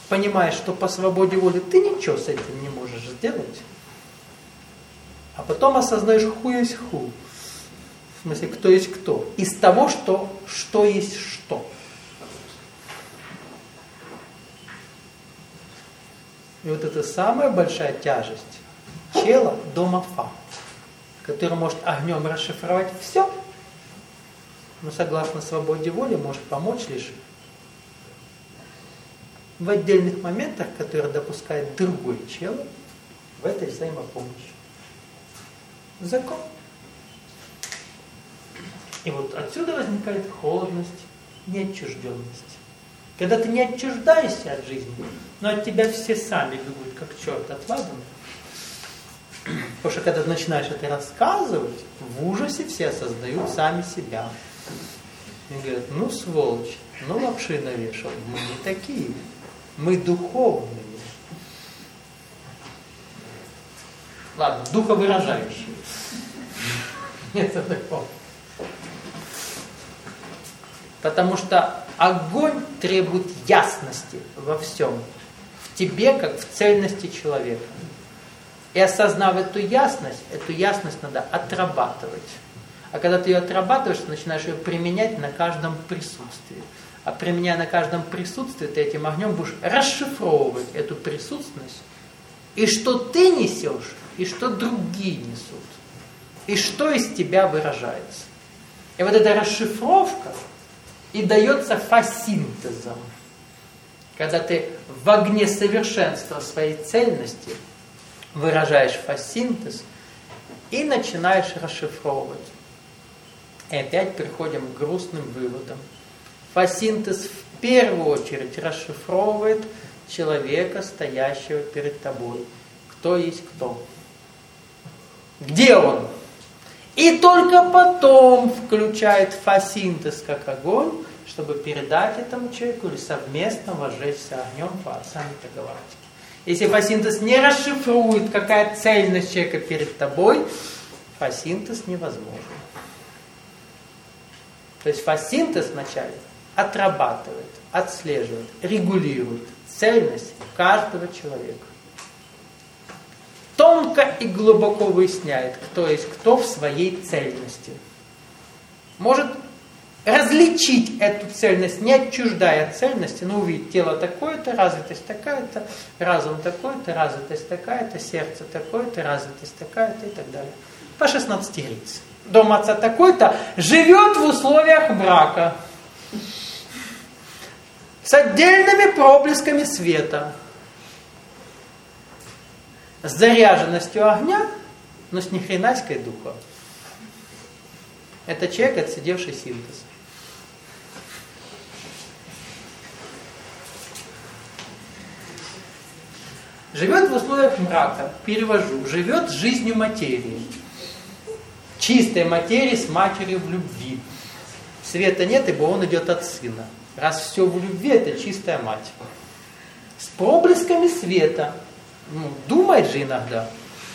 понимаешь, что по свободе воли ты ничего с этим не можешь сделать, а потом осознаешь, ху есть ху. В смысле, кто есть кто. Из того, что есть что. И вот это самая большая тяжесть чела домафа, который может огнем расшифровать все, но согласно свободе воли может помочь лишь в отдельных моментах, которые допускает другой чел, в этой взаимопомощи. Закон. И вот отсюда возникает холодность, неотчужденность. Когда ты не отчуждаешься от жизни, но от тебя все сами бегут, как черт от ладана. Потому что когда ты начинаешь это рассказывать, в ужасе все осознают сами себя. И говорят, ну сволочь, ну лапши навешал, мы не такие, мы духовные. Ладно, духовыражающие. Нет, это такого. Потому что огонь требует ясности во всем. В тебе, как в цельности человека. И осознав эту ясность надо отрабатывать. А когда ты ее отрабатываешь, ты начинаешь ее применять на каждом присутствии. А применяя на каждом присутствии, ты этим огнем будешь расшифровывать эту присутственность. И что ты несешь, и что другие несут. И что из тебя выражается. И вот эта расшифровка и дается фасинтезом. Когда ты в огне совершенства своей цельности выражаешь фасинтез и начинаешь расшифровывать. И опять приходим к грустным выводам. Фасинтез в первую очередь расшифровывает человека, стоящего перед тобой. Кто есть кто? Где он? И только потом включает фасинтез как огонь, чтобы передать этому человеку или совместно возжечься огнем по саммита галактики. Если фасинтез не расшифрует, какая цельность человека перед тобой, фасинтез невозможен. То есть фасинтез вначале отрабатывает, отслеживает, регулирует цельность каждого человека. Тонко и глубоко выясняет, кто есть кто в своей цельности. Может различить эту цельность, не отчуждая от цельности, но увидеть тело такое-то, развитость такая-то, разум такой-то, развитость такая-то, сердце такое-то, развитость такая-то и так далее. По 16 лиц. Дом отца такой-то живет в условиях брака. С отдельными проблесками света. С заряженностью огня, но с нихренаськой духа. Это человек, отсидевший синтез. Живет в условиях мрака, перевожу, живет жизнью материи. Чистой материи с матерью в любви. Света нет, ибо он идет от сына. Раз все в любви, это чистая мать. С проблесками света. Думает же иногда.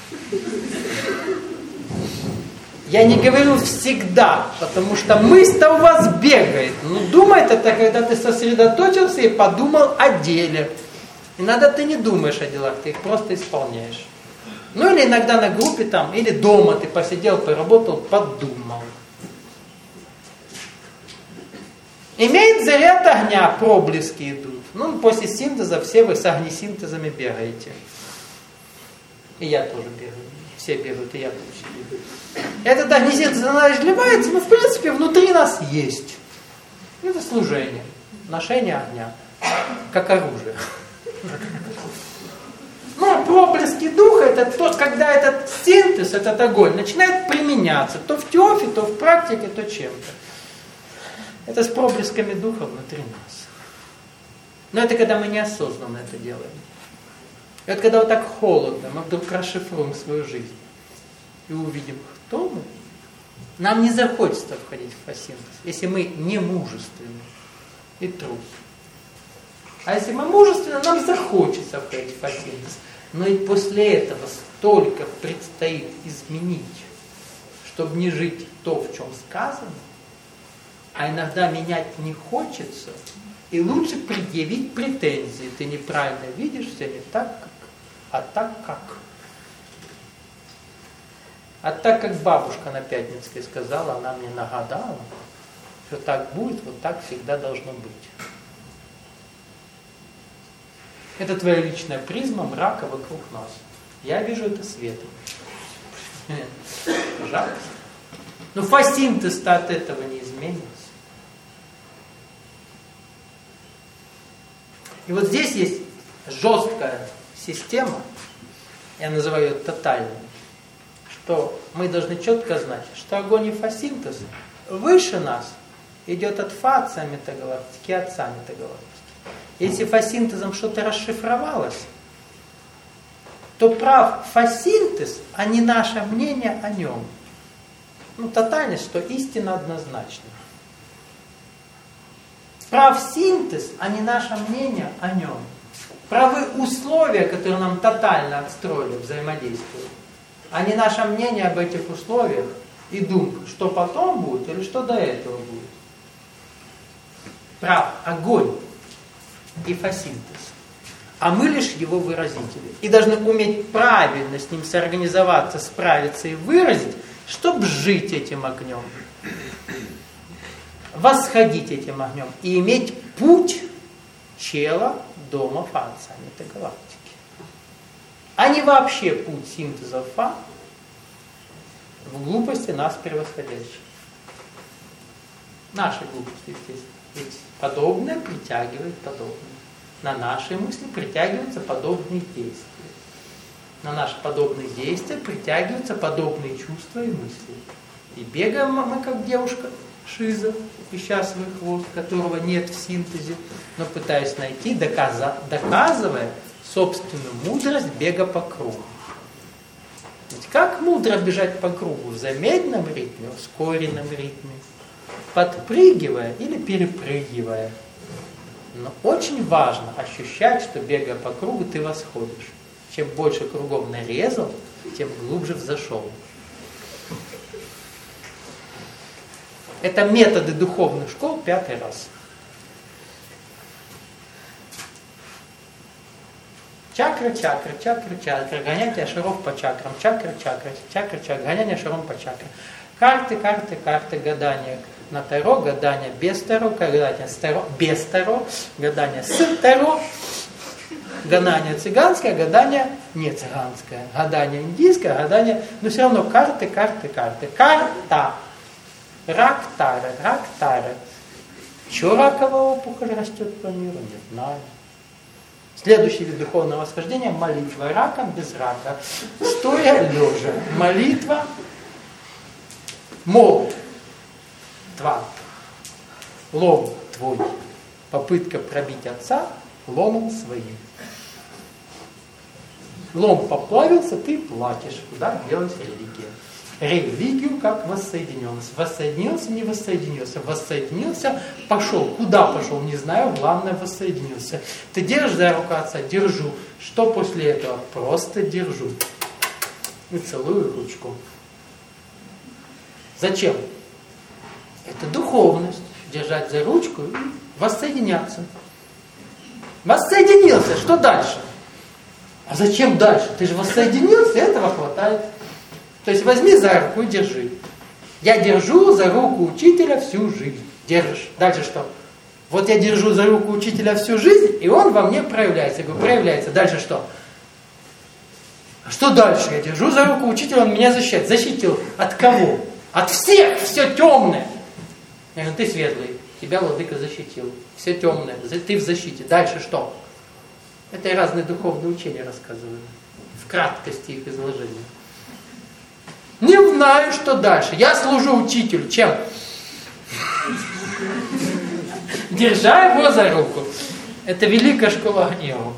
Я не говорю всегда, потому что мысль-то у вас бегает. Думает это, когда ты сосредоточился и подумал о деле. Иногда ты не думаешь о делах, ты их просто исполняешь. Или иногда на группе там, или дома ты посидел, поработал, подумал. Имеет заряд огня, проблески идут. После синтеза все вы с огнесинтезами бегаете. И я тоже бегаю. Все бегают, и я тоже бегаю. Этот огнесинтез разливается, но в принципе внутри нас есть. Это служение, ношение огня, как оружие. Проблески духа, это то, когда этот синтез, этот огонь начинает применяться то в теории, то в практике, то чем-то. Это с проблесками духа внутри нас. Но это когда мы неосознанно это делаем. И вот когда вот так холодно, мы вдруг расшифруем свою жизнь и увидим, кто мы, нам не захочется входить в фасинтез, если мы не мужественны и трус. А если мы мужественны, нам захочется входить в фасинтез. Но и после этого столько предстоит изменить, чтобы не жить то, в чем сказано, а иногда менять не хочется, И лучше предъявить претензии. Ты неправильно видишь, все не так, а так как. А так как бабушка на Пятницкой сказала, она мне нагадала, что так будет, вот так всегда должно быть. Это твоя личная призма мрака вокруг нас. Я вижу это светом. Пожалуйста. Но фасинтез-то от этого не изменится. И вот здесь есть жесткая система, я называю ее тотальной, что мы должны четко знать, что огонь и фасинтез выше нас идет от фа отца метагалактики и отца метагалактики. Если фасинтезом что-то расшифровалось, то прав фасинтез, а не наше мнение о нем. Тотальность, что истина однозначна. Прав синтез, а не наше мнение о нем. Правы условия, которые нам тотально отстроили, взаимодействуют, а не наше мнение об этих условиях и думка, что потом будет или что до этого будет. Прав огонь и фасинтез. А мы лишь его выразители. И должны уметь правильно с ним соорганизоваться, справиться и выразить, чтобы жить этим огнем. Восходить этим огнем. И иметь путь чела дома фа метагалактики. А не вообще путь синтеза фа в глупости нас превосходящих. Наши глупости, естественно. Ведь подобное притягивает подобное. На наши мысли притягиваются подобные действия. На наши подобные действия притягиваются подобные чувства и мысли. И бегаем мы, как девушка Шиза, ища свой хвост, которого нет в синтезе, но пытаясь найти, доказывая собственную мудрость бега по кругу. Ведь как мудро бежать по кругу? В замедленном ритме, в ускоренном ритме, подпрыгивая или перепрыгивая. Но очень важно ощущать, что бегая по кругу, ты восходишь. Чем больше кругом нарезал, тем глубже взошел. Это методы духовных школ 5-й раз. Чакра, чакра, чакра, чакра, гоняние шаров по чакрам, чакра, чакра, чакра, чакра, гоняние шаром по чакрам. Карты, карты, карты, гадания на таро, гадания без таро, гадания с таро, без таро, гадания с таро, гадание цыганское, гадание не цыганское, гадание индийское, гадание, но все равно карты, карты, карты. Карта. Рак тара, рак тара. Чего раковая опухоль растет по миру, не знаю. Следующий вид духовного восхождения – молитва раком без рака. Стоя лежа. Молитва, молитва, лом твой. Попытка пробить отца ломом своим. Лом поплавился, ты платишь. Куда делась религия? Религию как воссоединенность. Воссоединился, не воссоединился. Воссоединился, пошел. Куда пошел, не знаю, главное воссоединился. Ты держишь за руку отца? Держу. Что после этого? Просто держу. И целую ручку. Зачем? Это духовность. Держать за ручку и воссоединяться. Воссоединился. Что дальше? А зачем дальше? Ты же воссоединился, этого хватает. То есть возьми за руку и держи. Я держу за руку учителя всю жизнь. Держишь. Дальше что? Вот я держу за руку учителя всю жизнь, и он во мне проявляется. Я говорю, проявляется. Дальше что? А что дальше? Я держу за руку учителя, он меня защищает. Защитил. От кого? От всех! Все темное. Я говорю, ты светлый. Тебя владыка защитил. Все темное. Ты в защите. Дальше что? Это я разные духовные учения рассказываю. В краткости их изложения. Не знаю, что дальше. Я служу учителю. Чем? Держа его за руку. Это великая школа гнева.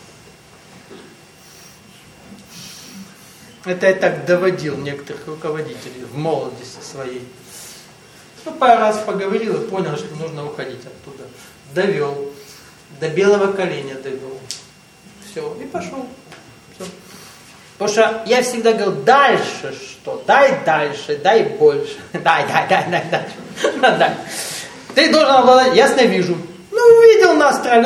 Это я так доводил некоторых руководителей в молодости своей. Пару раз поговорил и понял, что нужно уходить оттуда. Довел. До белого коленя довел. Все. И пошел. Все. Потому что я всегда говорил, дальше что? Дай дальше, дай больше. Дай дальше. Дай. Ты должен обладать, ясно вижу. Ну увидел нас,